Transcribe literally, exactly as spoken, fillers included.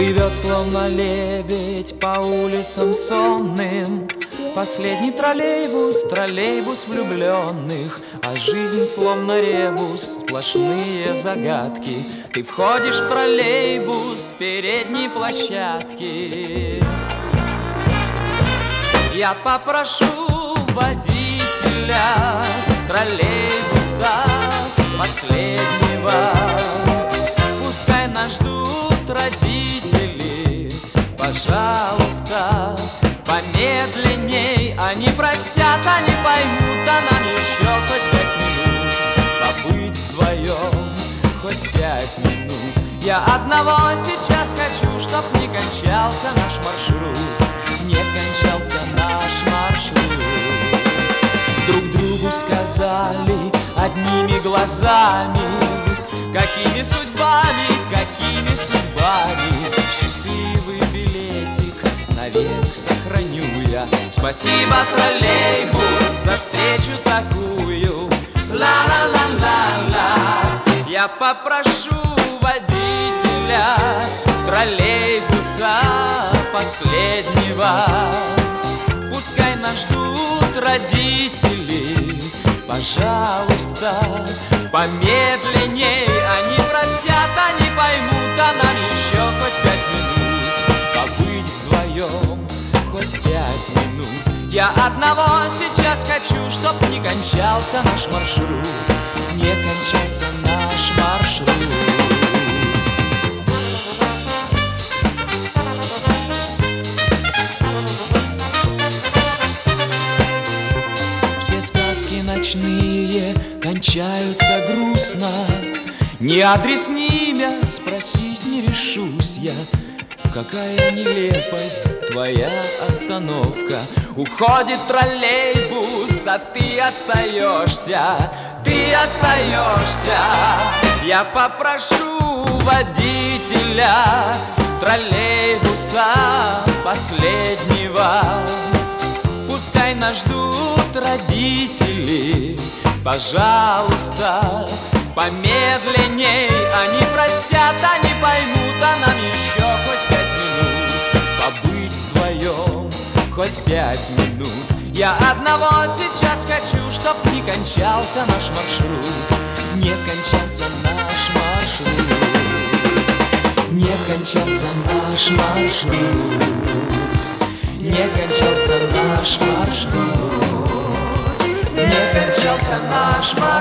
Плывет, словно лебедь, по улицам сонным последний троллейбус, троллейбус влюбленных. А жизнь словно ребус, сплошные загадки. Ты входишь в троллейбус с передней площадки. Я попрошу водителя троллейбуса последнего, пускай нас ждут родители, пожалуйста, помедленней. Они простят, они поймут, а нам еще хоть пять минут побыть вдвоем, хоть пять минут. Я одного сейчас хочу, чтоб не кончался наш маршрут, не кончался наш маршрут. Друг другу сказали одними глазами, какими судьбами, какими судьбами. Счастливый билетик навек сохраню я. Спасибо, троллейбус, за встречу такую. Ла-ла-ла-ла-ла. Я попрошу водителя троллейбуса последнего, пускай нас ждут родители, пожалуйста, помедленней. Они простят, они поймут, а нам еще хоть пять минут побыть вдвоем, хоть пять минут. Я одного сейчас хочу, чтоб не кончался наш маршрут, не кончался наш маршрут. Ночные кончаются грустно, ни адрес, ни имя спросить не решусь я. Какая нелепость твоя остановка. Уходит троллейбус, а ты остаешься, ты остаешься. Я попрошу водителя троллейбуса последнего, пускай нас ждут родители, пожалуйста, помедленней. Они простят, они поймут, а нам еще хоть пять минут побыть вдвоем, хоть пять минут. Я одного сейчас хочу, чтоб не кончался наш маршрут, не кончался наш маршрут, не кончался наш маршрут, не кончался наш маршрут, не кончался наш маршрут.